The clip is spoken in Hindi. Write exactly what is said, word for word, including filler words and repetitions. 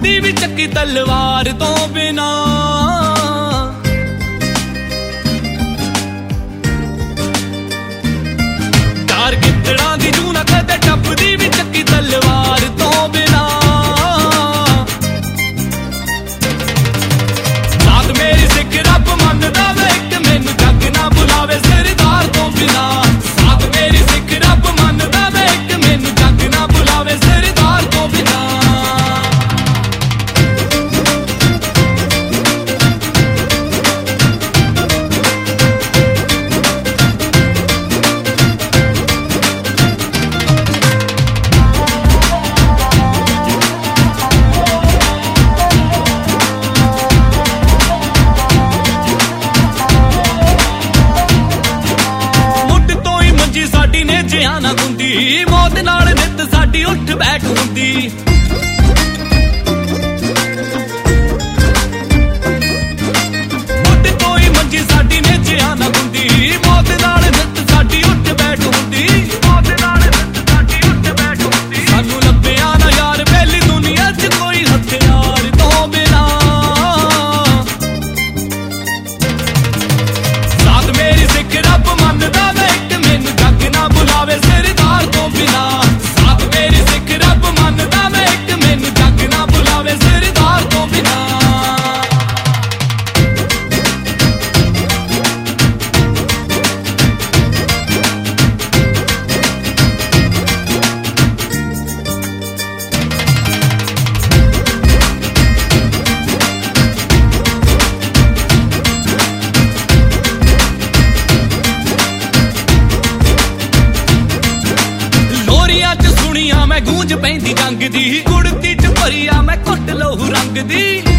टपदी भी चक्की तलवार तो बिना। चार गिद्दड़ां दी जूं ना कदे टपदी भी चक्की तलवार तो बिना। साथ मेरी सिख रब मनदा वे इक मैनू जग ना बुलावे सरदार तो बिना। साथ मेरी सिख रब मनदा वे इक मैनू जग ना बुलावे सरदार तो बिना। ना गुंदी मौत नाल नित साडी उठ बैठ हुंदी। मुड तो ही मंजी साडी ने जिया ना गुंदी मौत नाल नित साडी उठ बैठ हुंदी। मौत नाल नित साडी उठ बैठ हुंदी। सानू लभ्या ना यार पहली दुनिया च कोई हथियार तो बिना। साथ मेरी सिख रब मनदा वे इक मैनू जग ना बुलावे सरदार तो बिना। साथ मेरी सिख रब मनदा वे इक मैनू जग ना बुलावे सरदार तो बिना। मैं गूंज पैंदी जंग दी कुड़ती च भरी आ मैं घुट लहू रंग दी।